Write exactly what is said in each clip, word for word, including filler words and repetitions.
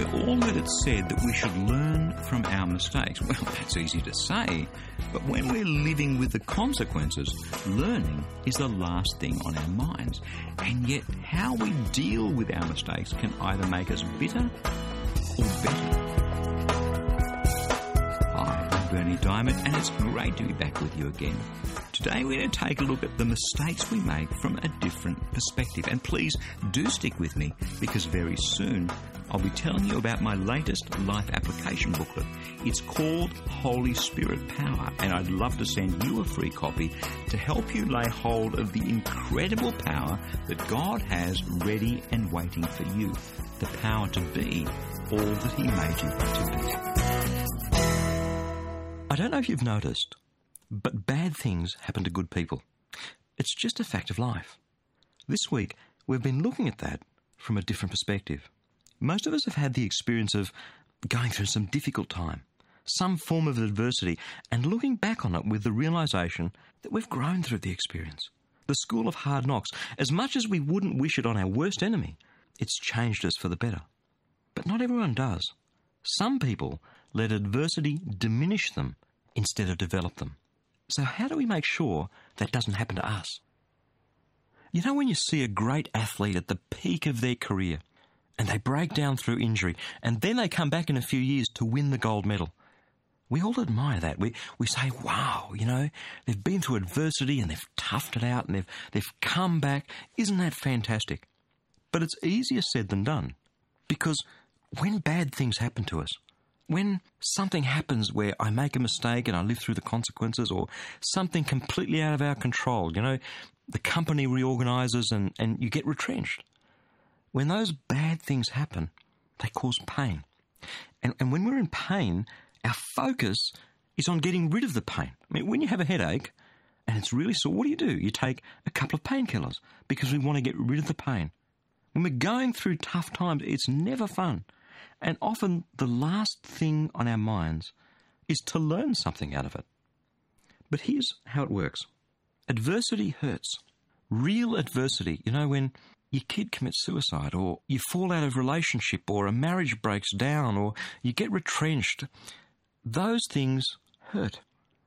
all that it's said that we should learn from our mistakes. Well, that's easy to say, but when we're living with the consequences, learning is the last thing on our minds. And yet, how we deal with our mistakes can either make us bitter or better. Hi, I'm Bernie Diamond, and it's great to be back with you again. Today we're going to take a look at the mistakes we make from a different perspective. And please do stick with me, because very soon I'll be telling you about my latest life application booklet. It's called Holy Spirit Power, and I'd love to send you a free copy to help you lay hold of the incredible power that God has ready and waiting for you. The power to be all that He made you to be. I don't know if you've noticed, but bad things happen to good people. It's just a fact of life. This week, we've been looking at that from a different perspective. Most of us have had the experience of going through some difficult time, some form of adversity, and looking back on it with the realisation that we've grown through the experience. The school of hard knocks, as much as we wouldn't wish it on our worst enemy, it's changed us for the better. But not everyone does. Some people let adversity diminish them instead of develop them. So how do we make sure that doesn't happen to us? You know, when you see a great athlete at the peak of their career and they break down through injury and then they come back in a few years to win the gold medal, we all admire that. We we say, wow, you know, they've been through adversity and they've toughed it out and they've they've come back. Isn't that fantastic? But it's easier said than done, because when bad things happen to us, when something happens where I make a mistake and I live through the consequences, or something completely out of our control, you know, the company reorganises and, and you get retrenched. When those bad things happen, they cause pain. And, and when we're in pain, our focus is on getting rid of the pain. I mean, when you have a headache and it's really sore, what do you do? You take a couple of painkillers because we want to get rid of the pain. When we're going through tough times, it's never fun. And often the last thing on our minds is to learn something out of it. But here's how it works. Adversity hurts. Real adversity, you know, when your kid commits suicide, or you fall out of a relationship, or a marriage breaks down, or you get retrenched, those things hurt.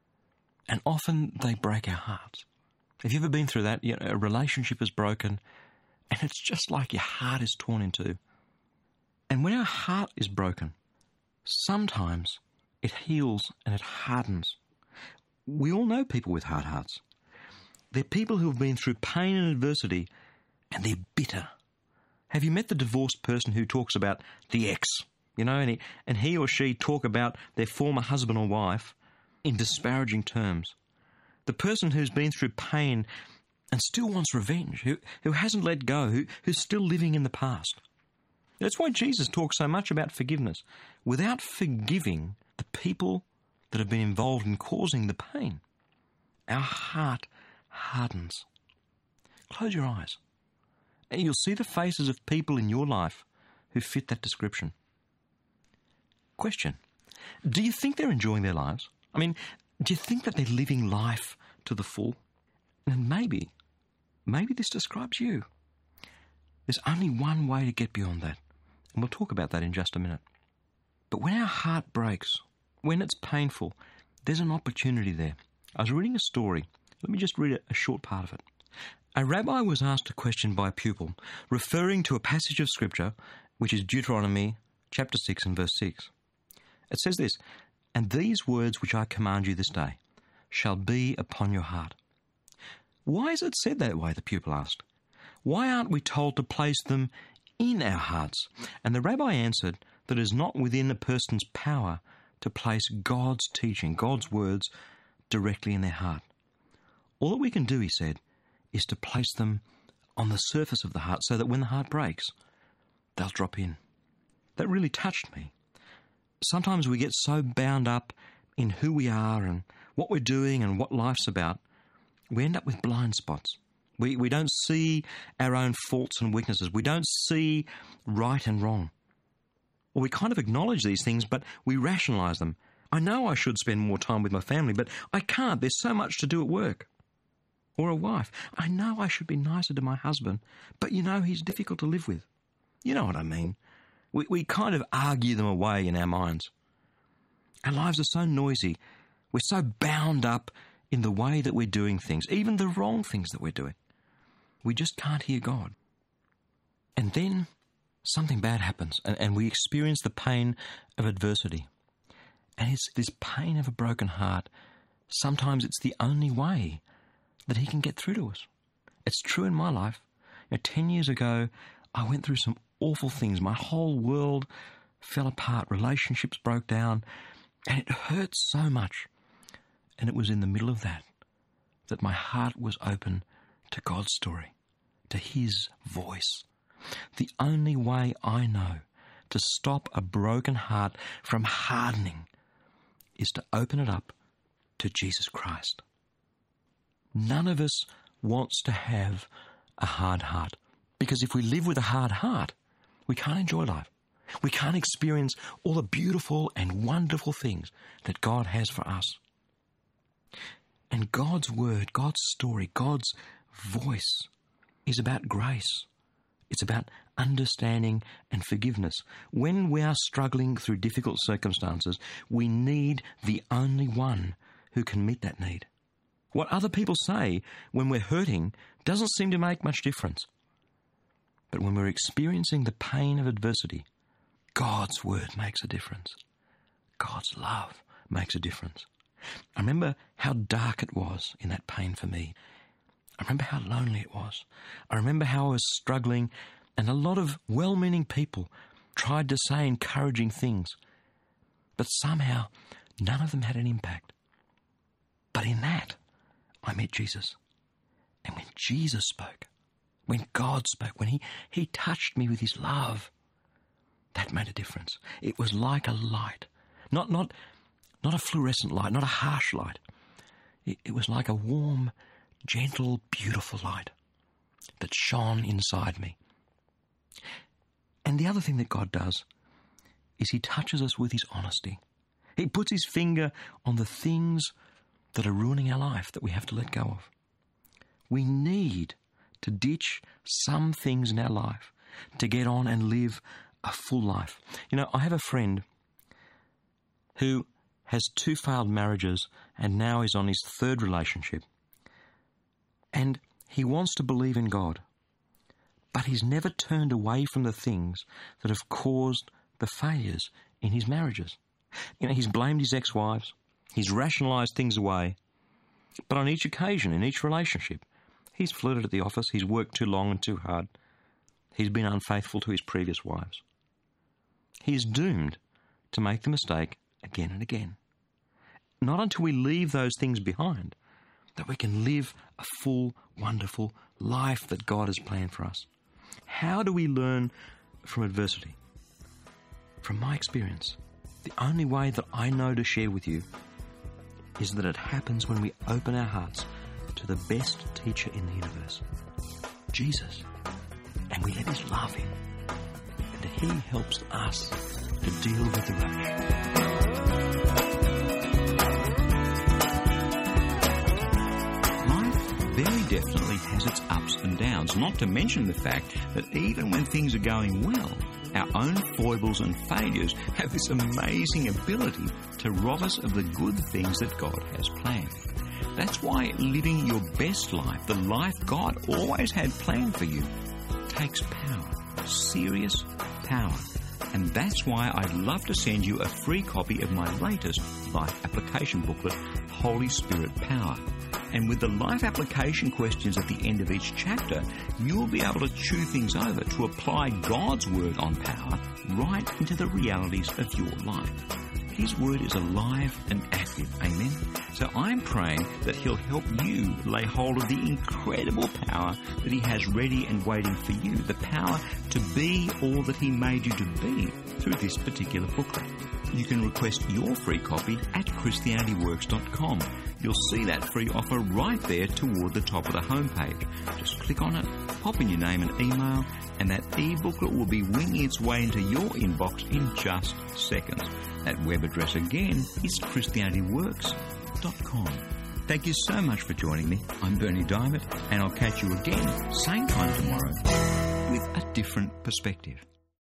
And often they break our hearts. Have you ever been through that? You know, a relationship is broken, and it's just like your heart is torn in two. And when our heart is broken, sometimes it heals and it hardens. We all know people with hard hearts. They're people who have been through pain and adversity, and they're bitter. Have you met the divorced person who talks about the ex, you know, and he, and he or she talk about their former husband or wife in disparaging terms? The person who's been through pain and still wants revenge, who, who hasn't let go, who, who's still living in the past. That's why Jesus talks so much about forgiveness. Without forgiving the people that have been involved in causing the pain, our heart hardens. Close your eyes, and you'll see the faces of people in your life who fit that description. Question: do you think they're enjoying their lives? I mean, do you think that they're living life to the full? And maybe, maybe this describes you. There's only one way to get beyond that. And we'll talk about that in just a minute. But when our heart breaks, when it's painful, there's an opportunity there. I was reading a story. Let me just read a short part of it. A rabbi was asked a question by a pupil, referring to a passage of Scripture, which is Deuteronomy chapter six and verse six. It says this: "And these words which I command you this day shall be upon your heart." Why is it said that way, the pupil asked. Why aren't we told to place them in our hearts? And the rabbi answered that it is not within a person's power to place God's teaching, God's words, directly in their heart. All that we can do, he said, is to place them on the surface of the heart so that when the heart breaks, they'll drop in. That really touched me. Sometimes we get so bound up in who we are and what we're doing and what life's about, we end up with blind spots. We we don't see our own faults and weaknesses. We don't see right and wrong. Or we kind of acknowledge these things, but we rationalise them. I know I should spend more time with my family, but I can't. There's so much to do at work. Or a wife. I know I should be nicer to my husband, but you know he's difficult to live with. You know what I mean. We, we kind of argue them away in our minds. Our lives are so noisy. We're so bound up in the way that we're doing things, even the wrong things that we're doing. We just can't hear God. And then something bad happens, and, and we experience the pain of adversity. And it's this pain of a broken heart. Sometimes it's the only way that He can get through to us. It's true in my life. You know, ten years ago, I went through some awful things. My whole world fell apart. Relationships broke down. And it hurt so much. And it was in the middle of that that my heart was open to God's story, to His voice. The only way I know to stop a broken heart from hardening is to open it up to Jesus Christ. None of us wants to have a hard heart, because if we live with a hard heart, we can't enjoy life. We can't experience all the beautiful and wonderful things that God has for us. And God's word, God's story, God's voice is about grace. It's about understanding and forgiveness. When we are struggling through difficult circumstances, we need the only one who can meet that need. What other people say when we're hurting doesn't seem to make much difference. But when we're experiencing the pain of adversity, God's word makes a difference. God's love makes a difference. I remember how dark it was in that pain for me. I remember how lonely it was. I remember how I was struggling, and a lot of well-meaning people tried to say encouraging things, but somehow none of them had an impact. But in that, I met Jesus. And when Jesus spoke, when God spoke, when he, he touched me with His love, that made a difference. It was like a light, not not not a fluorescent light, not a harsh light. It, it was like a warm, gentle, beautiful light that shone inside me. And the other thing that God does is He touches us with His honesty. He puts His finger on the things that are ruining our life that we have to let go of. We need to ditch some things in our life to get on and live a full life. You know, I have a friend who has two failed marriages and now is on his third relationship. And he wants to believe in God, but he's never turned away from the things that have caused the failures in his marriages. You know, he's blamed his ex-wives, he's rationalised things away, but on each occasion, in each relationship, he's flirted at the office, he's worked too long and too hard, he's been unfaithful to his previous wives. He is doomed to make the mistake again and again. Not until we leave those things behind that we can live a full, wonderful life that God has planned for us. How do we learn from adversity? From my experience, the only way that I know to share with you is that it happens when we open our hearts to the best teacher in the universe, Jesus, and we let His love in, and He helps us to deal with the rubbish. Very definitely has its ups and downs, not to mention the fact that even when things are going well, our own foibles and failures have this amazing ability to rob us of the good things that God has planned. That's why living your best life, the life God always had planned for you, takes power, serious power. And that's why I'd love to send you a free copy of my latest life application booklet, Holy Spirit Power. And with the life application questions at the end of each chapter, you'll be able to chew things over to apply God's word on power right into the realities of your life. His word is alive and active, amen? So I'm praying that He'll help you lay hold of the incredible power that He has ready and waiting for you, the power to be all that He made you to be through this particular booklet. You can request your free copy at Christianity Works dot com. You'll see that free offer right there toward the top of the homepage. Just click on it, pop in your name and email, and that e-booklet will be winging its way into your inbox in just seconds. That web address again is Christianity Works dot com. Thank you so much for joining me. I'm Berni Dymet, and I'll catch you again, same time tomorrow, with a different perspective.